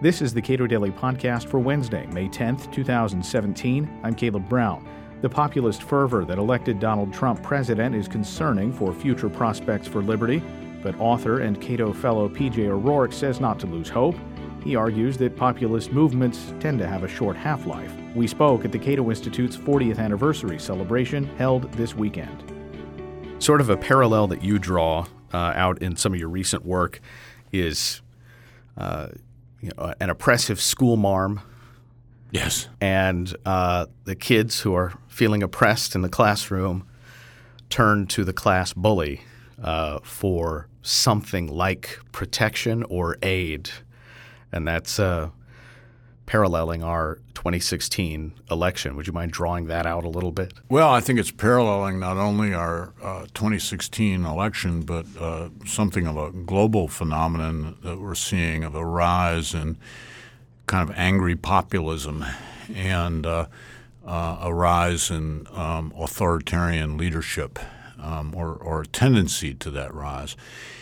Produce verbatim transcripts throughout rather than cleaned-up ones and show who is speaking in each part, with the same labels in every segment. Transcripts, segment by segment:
Speaker 1: This is the Cato Daily Podcast for Wednesday, May tenth, twenty seventeen. I'm Caleb Brown. The populist fervor that elected Donald Trump president is concerning for future prospects for liberty, but author and Cato fellow P J O'Rourke says not to lose hope. He argues that populist movements tend to have a short half-life. We spoke at the Cato Institute's fortieth anniversary celebration held this weekend. Sort of a parallel that you draw uh, out in some of your recent work is uh, you know, an oppressive school marm.
Speaker 2: Yes.
Speaker 1: And uh, the kids who are feeling oppressed in the classroom turn to the class bully uh, for something like protection or aid. And that's uh, paralleling our twenty sixteen election. Would you mind drawing that out a little bit?
Speaker 2: Well, I think it's paralleling not only our uh, twenty sixteen election, but uh, something of a global phenomenon that we're seeing of a rise in kind of angry populism and uh, uh, a rise in um, authoritarian leadership um, or, or a tendency to that rise.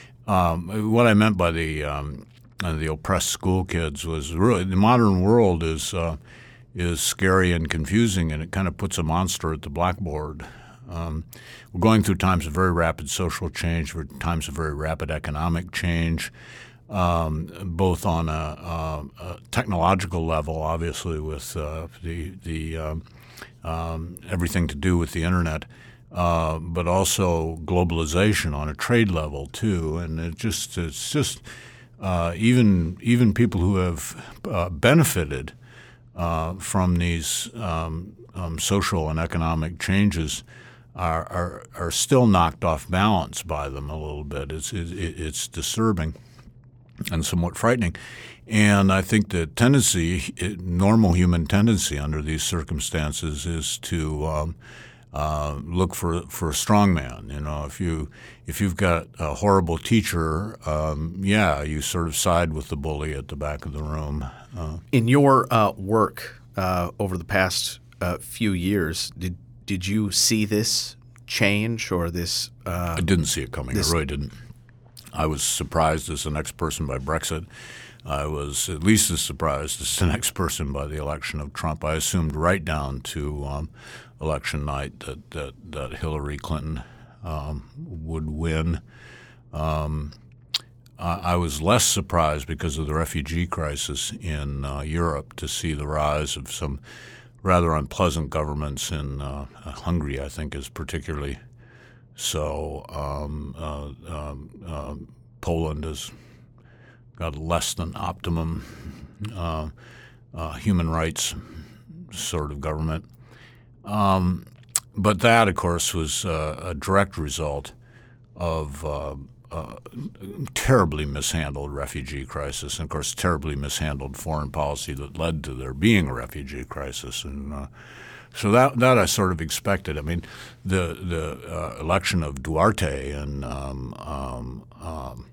Speaker 2: Um, what I meant by the um, uh, the oppressed school kids was really the modern world is uh, is scary and confusing, and it kind of puts a monster at the blackboard. Um, we're going through times of very rapid social change, times of very rapid economic change. Um, both on a, a, a technological level, obviously, with uh, the the um, um, everything to do with the internet, uh, but also globalization on a trade level too. And it just it's just uh, even even people who have uh, benefited uh, from these um, um, social and economic changes are, are are still knocked off balance by them a little bit. It's it, it's disturbing and somewhat frightening. And I think the tendency, normal human tendency under these circumstances is to um, uh, look for for a strong man. You know, if you if you've got a horrible teacher, um, yeah, you sort of side with the bully at the back of the room. Uh,
Speaker 1: In your uh, work uh, over the past uh, few years, did did you see this change or this? Uh,
Speaker 2: I didn't see it coming.
Speaker 1: This,
Speaker 2: I really didn't. I was surprised as the next person by Brexit. I was at least as surprised as the next person by the election of Trump. I assumed right down to um, election night that that, that Hillary Clinton um, would win. Um, I, I was less surprised because of the refugee crisis in uh, Europe to see the rise of some rather unpleasant governments in uh, Hungary, I think, is particularly So um, uh, um, uh, Poland has got less than optimum uh, uh, human rights sort of government. Um, but that, of course, was uh, a direct result of uh, uh, terribly mishandled refugee crisis and, of course, terribly mishandled foreign policy that led to there being a refugee crisis. And uh, So that that I sort of expected. I mean, the the uh, election of Duarte in um, um, um,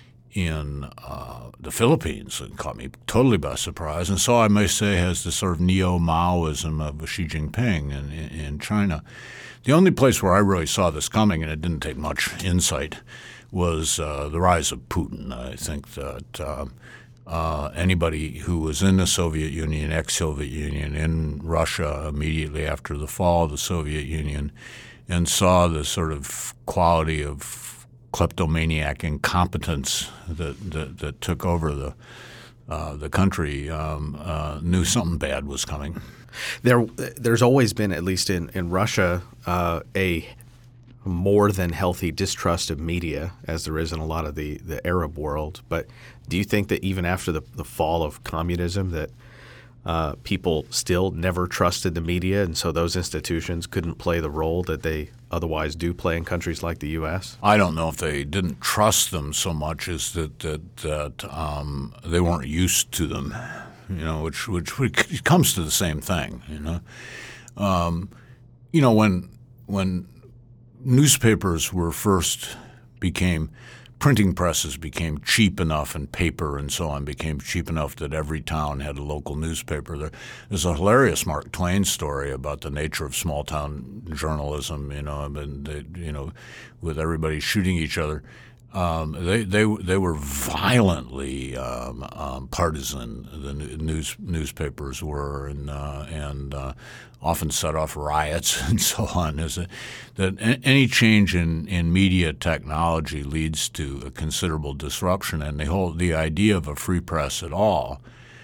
Speaker 2: in uh, the Philippines caught me totally by surprise, and so I may say has the sort of neo-Maoism of Xi Jinping in, in, in China. The only place where I really saw this coming, and it didn't take much insight, was uh, the rise of Putin. I think that. Um, Uh, anybody who was in the Soviet Union, ex-Soviet Union, in Russia immediately after the fall of the Soviet Union, and saw the sort of quality of kleptomaniac incompetence that that, that took over the uh, the country, um, uh, knew something bad was coming.
Speaker 1: There, there's always been, at least in in Russia, uh, a more than healthy distrust of media, as there is in a lot of the, the Arab world. But do you think that even after the, the fall of communism that uh, people still never trusted the media, and so those institutions couldn't play the role that they otherwise do play in countries like the U S?
Speaker 2: I don't know if they didn't trust them so much as that that, that um, they weren't used to them, you know, which, which which comes to the same thing, you know. Um, you know, when when newspapers were first became printing presses became cheap enough and paper and so on became cheap enough that every town had a local newspaper. There, there's a hilarious Mark Twain story about the nature of small town journalism, you know, and they, you know, with everybody shooting each other. Um, they they they were violently um, um, partisan. The news newspapers were, and uh, and uh, often set off riots and so on. Is it, that any change in, in media technology leads to a considerable disruption, and the whole the idea of a free press at all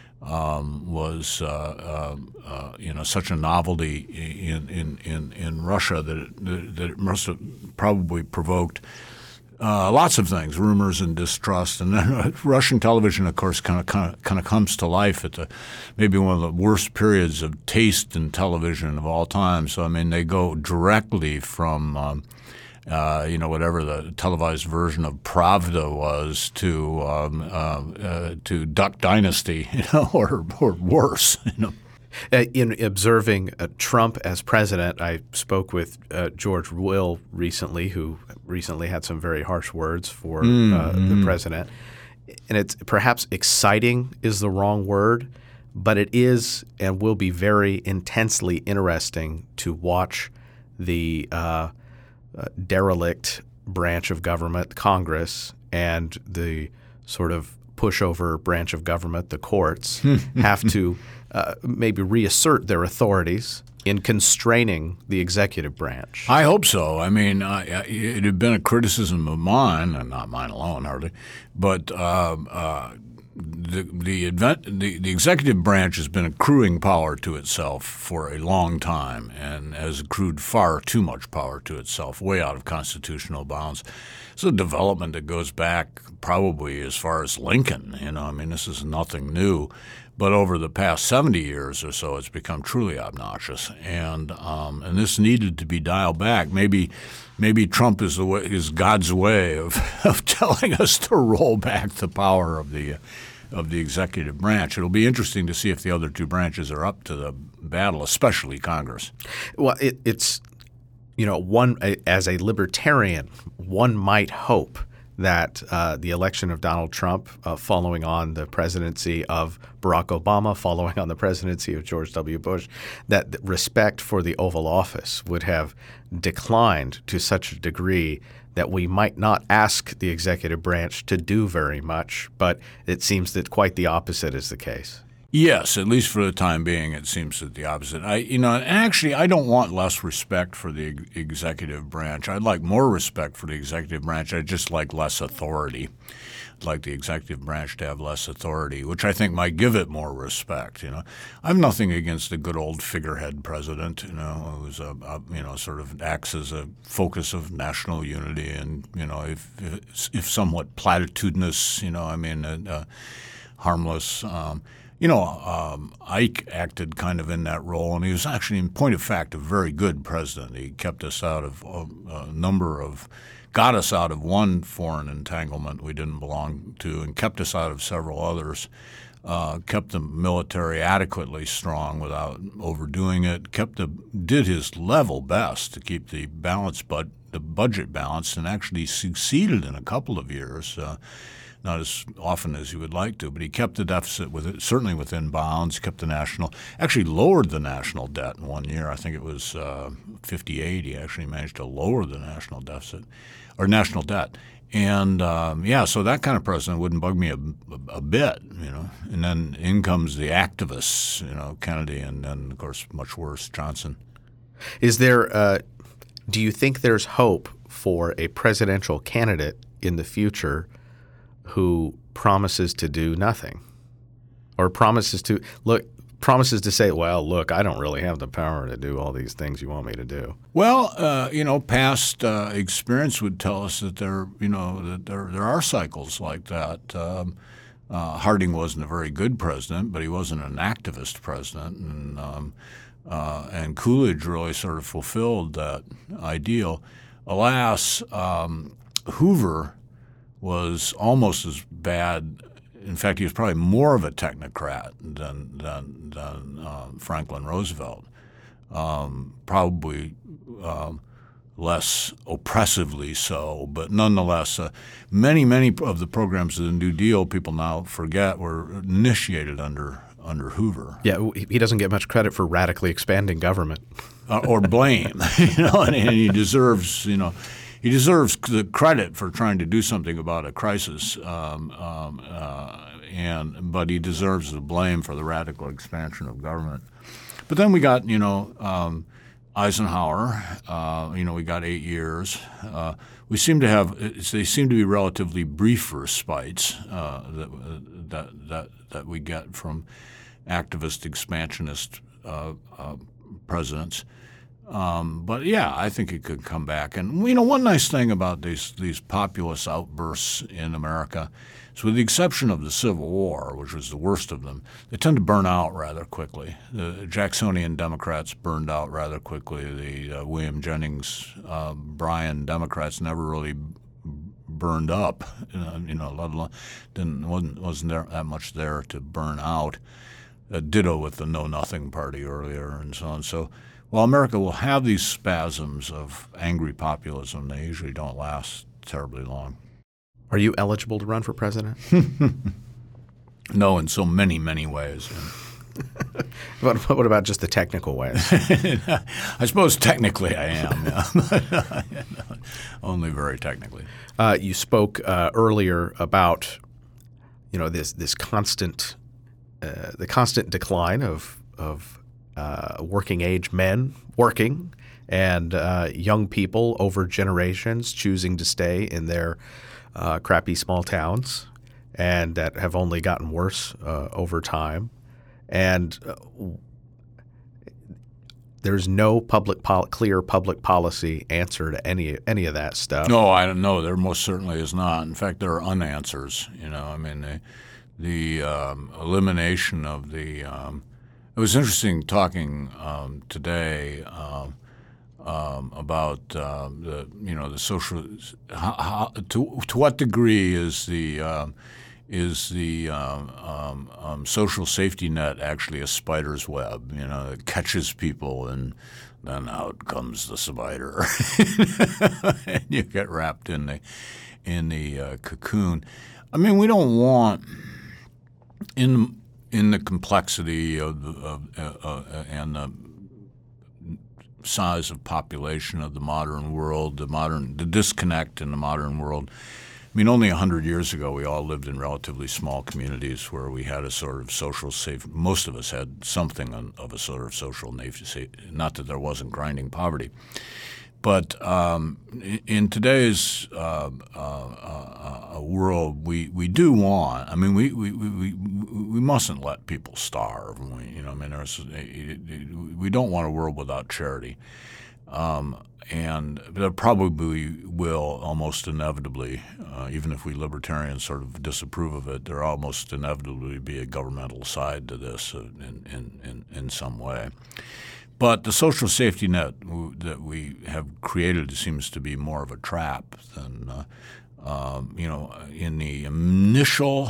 Speaker 2: um, was uh, uh, uh, you know such a novelty in in in, in Russia that it, that it must have probably provoked Uh, lots of things, rumors and distrust, and then Russian television, of course, kind of kind of kind of comes to life at the maybe one of the worst periods of taste in television of all time. So I mean, they go directly from um, uh, you know whatever the televised version of Pravda was to um, uh, uh, to Duck Dynasty, you know, or or worse, you know.
Speaker 1: Uh, in observing uh, Trump as president, I spoke with uh, George Will recently, who recently had some very harsh words for mm, uh, mm. the president. And it's perhaps exciting is the wrong word, but it is and will be very intensely interesting to watch the uh, uh, derelict branch of government, Congress, and the sort of pushover branch of government, the courts, have to uh, maybe reassert their authorities in constraining the executive branch.
Speaker 2: I hope so. I mean, I, it had been a criticism of mine, and not mine alone, hardly, but uh, uh, the the, event, the the executive branch has been accruing power to itself for a long time, and has accrued far too much power to itself, way out of constitutional bounds. It's a development that goes back probably as far as Lincoln. You know, I mean, this is nothing new. But over the past seventy years or so, it's become truly obnoxious, and um, and this needed to be dialed back. Maybe, maybe Trump is the way, is God's way of, of telling us to roll back the power of the of the executive branch. It'll be interesting to see if the other two branches are up to the battle, especially Congress.
Speaker 1: Well, it, it's you know one as a libertarian, one might hope that uh, the election of Donald Trump, uh, following on the presidency of Barack Obama, following on the presidency of George W. Bush, that respect for the Oval Office would have declined to such a degree that we might not ask the executive branch to do very much, but it seems that quite the opposite is the case.
Speaker 2: Yes, at least for the time being, it seems that the opposite. I, you know, and actually, I don't want less respect for the executive branch. I'd like more respect for the executive branch. I just like less authority. I'd like the executive branch to have less authority, which I think might give it more respect. You know, I have nothing against a good old figurehead president. You know, who's a, a you know sort of acts as a focus of national unity, and you know, if if, if somewhat platitudinous, you know, I mean, uh, uh, harmless. Um, You know, um, Ike acted kind of in that role, and he was actually, in point of fact, a very good president. He kept us out of a, a number of – got us out of one foreign entanglement we didn't belong to, and kept us out of several others, uh, kept the military adequately strong without overdoing it, kept the did his level best to keep the balance, but the budget balanced, and actually succeeded in a couple of years. Uh, Not as often as you would like to, but he kept the deficit with it, certainly within bounds, kept the national – actually lowered the national debt in one year. I think it was uh, fifty-eight. He actually managed to lower the national deficit – or national debt. And, um, yeah, so that kind of president wouldn't bug me a, a, a bit, you know. And then in comes the activists, you know, Kennedy, and then, of course, much worse, Johnson.
Speaker 1: Is there uh, – do you think there's hope for a presidential candidate in the future – who promises to do nothing, or promises to look promises to say, well, look, I don't really have the power to do all these things you want me to do?
Speaker 2: Well, uh, you know, past uh, experience would tell us that there, you know, that there there are cycles like that. Um, uh, Harding wasn't a very good president, but he wasn't an activist president, and um, uh, and Coolidge really sort of fulfilled that ideal. Alas, um, Hoover was almost as bad. In fact, he was probably more of a technocrat than than, than uh, Franklin Roosevelt. Um, probably um, less oppressively so, but nonetheless, uh, many many of the programs of the New Deal, people now forget, were initiated under under Hoover.
Speaker 1: Yeah, he doesn't get much credit for radically expanding government,
Speaker 2: uh, or blame, you know, and, and he deserves, you know. he deserves the credit for trying to do something about a crisis, um, um, uh, and but he deserves the blame for the radical expansion of government. But then we got, you know, um, Eisenhower. Uh, you know, we got eight years. Uh, we seem to have they seem to be relatively brief respites uh, that that that that we get from activist expansionist uh, uh, presidents. Um, but yeah, I think it could come back. And you know, one nice thing about these these populist outbursts in America is, with the exception of the Civil War, which was the worst of them, they tend to burn out rather quickly. The Jacksonian Democrats burned out rather quickly. The uh, William Jennings uh, Bryan Democrats never really burned up. Uh, you know, let alone didn't wasn't wasn't there that much there to burn out. Uh, ditto with the Know Nothing Party earlier and so on. So while America will have these spasms of angry populism, they usually don't last terribly long.
Speaker 3: Are you eligible to run for president?
Speaker 2: No, in so many, many ways.
Speaker 3: What, what about just the technical ways?
Speaker 2: I suppose technically I am, yeah. Only very technically.
Speaker 3: Uh, you spoke uh, earlier about, you know, this this constant, uh, the constant decline of of uh, working age men working, and uh, young people over generations choosing to stay in their uh, crappy small towns, and that have only gotten worse uh, over time. And uh, there's no public pol- clear public policy answer to any any of that stuff.
Speaker 2: No, I don't know. There most certainly is not. In fact, there are unanswers. You know, I mean, the, the um, elimination of the um, – it was interesting talking um, today um, um, about uh, the you know the social how, how, to to what degree is the um, is the um, um, um, social safety net actually a spider's web? You know, it catches people and then out comes the spider, and you get wrapped in the in the uh, cocoon. I mean, we don't want in in the complexity of, the, of uh, uh, and the size of population of the modern world, the modern the disconnect in the modern world. I mean, only a hundred years ago, we all lived in relatively small communities where we had a sort of social safe. Most of us had something of a sort of social safety. Not that there wasn't grinding poverty, but um, in today's uh, uh, uh, world, we, we do want. I mean, we we, we we mustn't let people starve. We, you know, I mean, there's, we don't want a world without charity. Um, And there probably will almost inevitably, uh, even if we libertarians sort of disapprove of it, there almost inevitably be a governmental side to this uh, in, in, in, in some way. But the social safety net that we have created seems to be more of a trap than, uh, um, you know, in the initial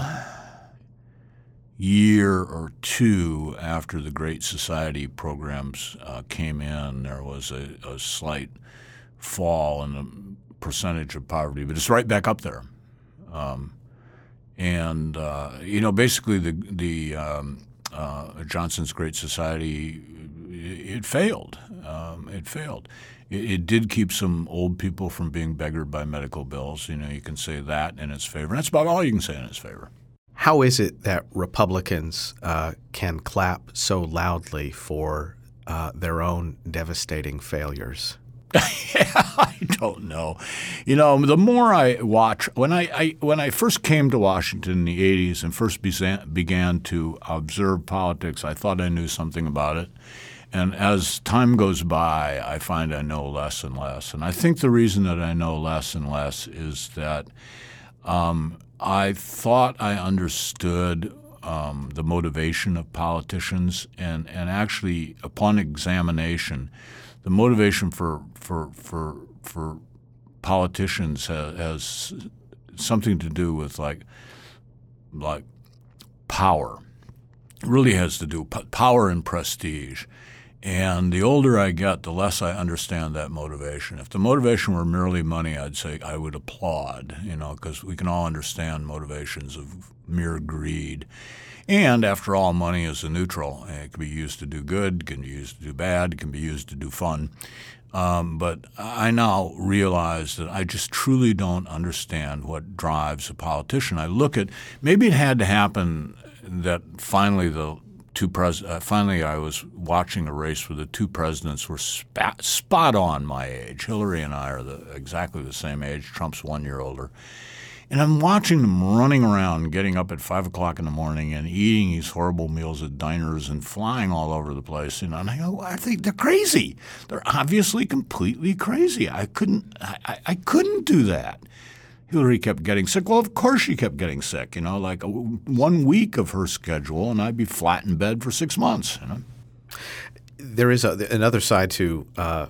Speaker 2: year or two after the Great Society programs uh, came in, there was a, a slight fall in the percentage of poverty, but it's right back up there. Um, and uh, you know, basically, the the um, uh, Johnson's Great Society it, it failed. Um, it failed. It, it did keep some old people from being beggared by medical bills. You know, you can say that in its favor. And that's about all you can say in its favor.
Speaker 3: How is it that Republicans uh, can clap so loudly for uh, their own devastating failures?
Speaker 2: I don't know. You know, the more I watch, when I, I when I first came to Washington in the eighties and first began, began to observe politics, I thought I knew something about it. And as time goes by, I find I know less and less. And I think the reason that I know less and less is that um, I thought I understood um, the motivation of politicians, and, and actually, upon examination, the motivation for for for for politicians has, has something to do with like like power. It really has to do with power and prestige, And the older I get, the less I understand that motivation. If the motivation were merely money, I'd say I would applaud, you know, because we can all understand motivations of mere greed. And after all, money is a neutral. It can be used to do good, can be used to do bad, can be used to do fun. Um, but I now realize that I just truly don't understand what drives a politician. I look at – maybe it had to happen that finally the – Two pres- uh, finally, I was watching a race where the two presidents were spat- spot on my age. Hillary and I are the, exactly the same age. Trump's one year older. And I'm watching them running around, getting up at five o'clock in the morning and eating these horrible meals at diners and flying all over the place. You know, and I go, I think they're crazy. They're obviously completely crazy. I couldn't, I, I couldn't do that. Hillary kept getting sick. Well, of course she kept getting sick, you know, like a, one week of her schedule, and I'd be flat in bed for six months. You know?
Speaker 3: There is a, another side to uh,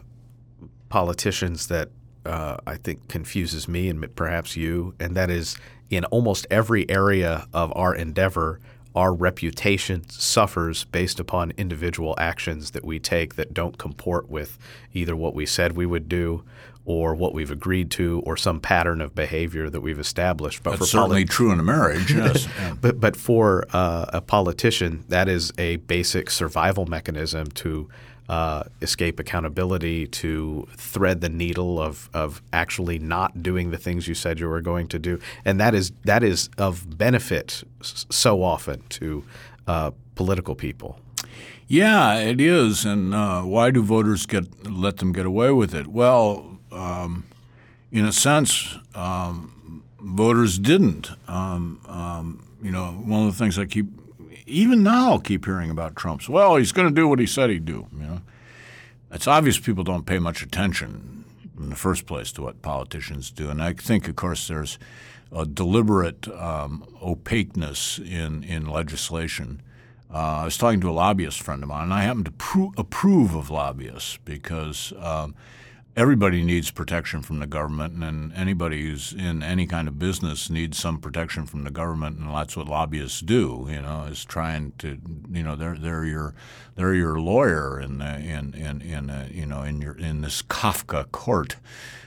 Speaker 3: politicians that uh, I think confuses me and perhaps you, and that is in almost every area of our endeavor, our reputation suffers based upon individual actions that we take that don't comport with either what we said we would do or what we've agreed to, or some pattern of behavior that we've established. But
Speaker 2: That's
Speaker 3: for
Speaker 2: certainly
Speaker 3: polit-
Speaker 2: true in a marriage, yes. Yeah.
Speaker 3: but but for uh, a politician, that is a basic survival mechanism to uh, escape accountability, to thread the needle of of actually not doing the things you said you were going to do, and that is that is of benefit so often to uh, political people.
Speaker 2: Yeah, it is. And uh, why do voters get let them get away with it? Well. Um, in a sense, um, voters didn't. Um, um, you know, one of the things I keep, even now, keep hearing about Trump's, well, he's going to do what he said he'd do. You know, it's obvious people don't pay much attention in the first place to what politicians do. And I think, of course, there's a deliberate um, opaqueness in, in legislation. Uh, I was talking to a lobbyist friend of mine, and I happen to pro- approve of lobbyists because um, – everybody needs protection from the government, and anybody who's in any kind of business needs some protection from the government, and that's what lobbyists do. You know, is trying to, you know, they're they're your they're your lawyer in the, in in in uh, you know in your in this Kafka court,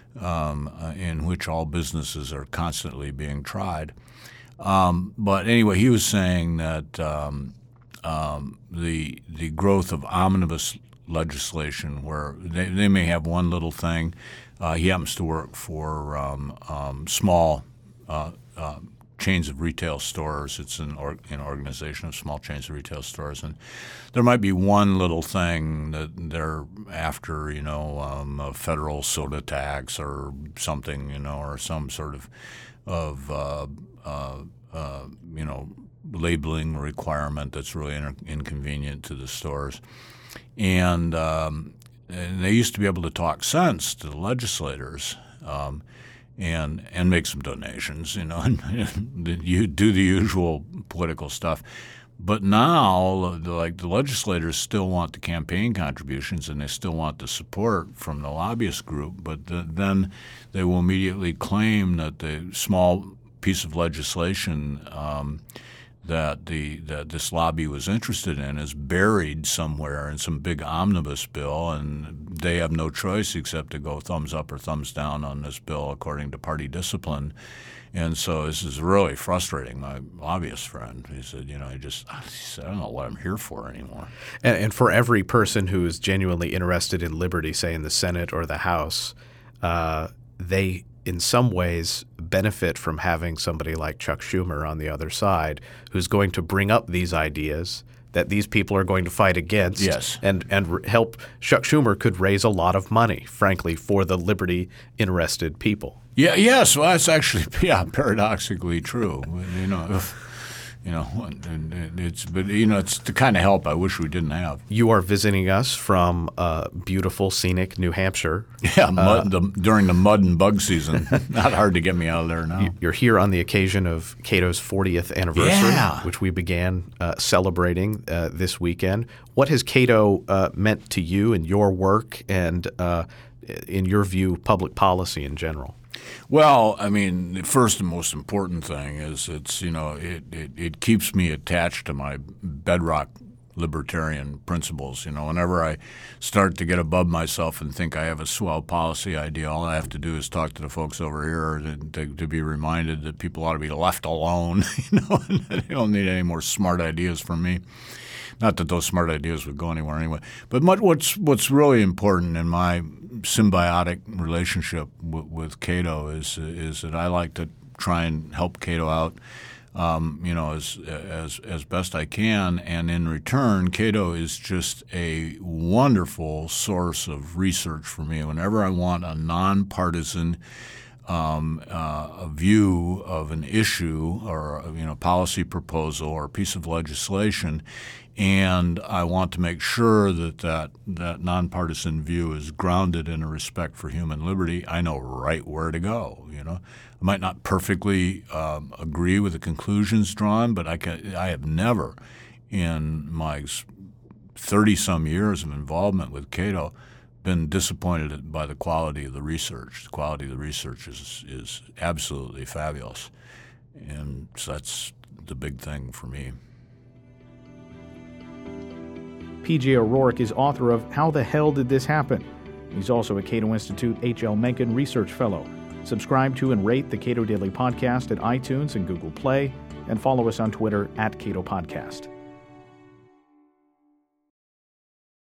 Speaker 2: um, uh, in which all businesses are constantly being tried. Um, but anyway, he was saying that um, um, the the growth of omnibus legislation where they, they may have one little thing. Uh, he happens to work for um, um, small uh, uh, chains of retail stores. It's an, or, an organization of small chains of retail stores. And there might be one little thing that they're after, you know, um, a federal soda tax or something, you know, or some sort of, of uh, uh, uh, you know, labeling requirement that's really in- inconvenient to the stores. And, um, and they used to be able to talk sense to the legislators um, and and make some donations, you know, and you do the usual political stuff. But now, like the legislators still want the campaign contributions and they still want the support from the lobbyist group, but the, then they will immediately claim that the small piece of legislation um, that the that this lobby was interested in is buried somewhere in some big omnibus bill, and they have no choice except to go thumbs up or thumbs down on this bill according to party discipline. And so this is really frustrating. My lobbyist friend, he said, you know, he just, he said, I don't know what I'm here for anymore.
Speaker 3: And, and for every person who is genuinely interested in liberty, say in the Senate or the House, uh, they in some ways benefit from having somebody like Chuck Schumer on the other side who's going to bring up these ideas that these people are going to fight against.
Speaker 2: Yes.
Speaker 3: And, and help. Chuck Schumer could raise a lot of money, frankly, for the liberty-interested people.
Speaker 2: Yeah. Yes. Well, that's actually yeah paradoxically true. You know, you know, it's but you know it's the kind of help I wish we didn't have.
Speaker 3: You are visiting us from uh, beautiful, scenic New Hampshire.
Speaker 2: Yeah, mud, uh, the, during the mud and bug season. Not hard to get me out of there now.
Speaker 3: You're here on the occasion of Cato's fortieth anniversary,
Speaker 2: yeah.
Speaker 3: which we began uh, celebrating uh, this weekend. What has Cato uh, meant to you in your work and, uh, in your view, public policy in general?
Speaker 2: Well, I mean, the first and most important thing is it's, you know, it, it, it keeps me attached to my bedrock libertarian principles. You know, whenever I start to get above myself and think I have a swell policy idea, all I have to do is talk to the folks over here to, to, to be reminded that people ought to be left alone. You know, and they don't need any more smart ideas from me. Not that those smart ideas would go anywhere anyway. But what's what's really important in my symbiotic relationship w- with Cato is is that I like to try and help Cato out, um, you know, as as as best I can. And in return, Cato is just a wonderful source of research for me. Whenever I want a nonpartisan Um, uh, a view of an issue or you know policy proposal or a piece of legislation, and I want to make sure that that, that nonpartisan view is grounded in a respect for human liberty, I know right where to go. You know, I might not perfectly um, agree with the conclusions drawn, but I can. I have never, in my thirty some years of involvement with Cato, been disappointed by the quality of the research. The quality of the research is is absolutely fabulous, and so that's the big thing for me.
Speaker 1: P J O'Rourke is author of How the Hell Did This Happen? He's also a Cato Institute H L Mencken Research Fellow. Subscribe to and rate the Cato Daily Podcast at iTunes and Google Play, and follow us on Twitter at Cato Podcast.